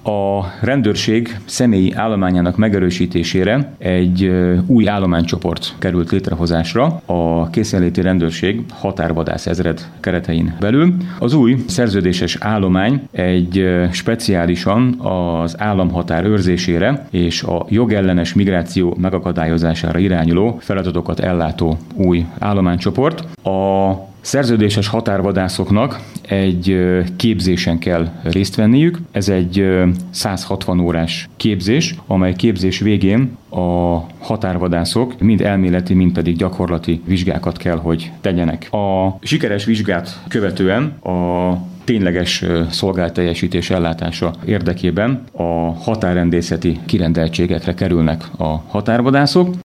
A rendőrség személyi állományának megerősítésére egy új állománycsoport került létrehozásra a készenléti rendőrség határvadász ezred keretein belül. Az új szerződéses állomány egy speciálisan az államhatár őrzésére és a jogellenes migráció megakadályozására irányuló feladatokat ellátó új állománycsoport. A szerződéses határvadászoknak egy képzésen kell részt venniük. Ez egy 160 órás képzés, amely képzés végén a határvadászok mind elméleti, mind pedig gyakorlati vizsgákat kell, hogy tegyenek. A sikeres vizsgát követően a tényleges szolgáltteljesítés ellátása érdekében a határrendészeti kirendeltségekre kerülnek a határvadászok.